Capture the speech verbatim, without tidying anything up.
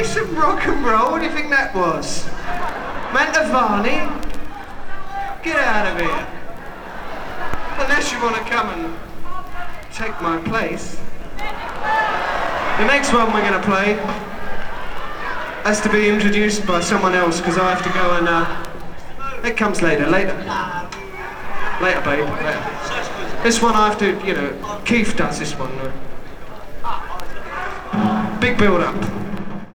play some rock and roll? What do you think that was? Mantovani? Get out of here. Unless you want to come and take my place. The next one we're going to play has to be introduced by someone else because I have to go and... Uh, it comes later, later. Later, babe, later. This one I have to, you know, Keith does this one. Big build-up.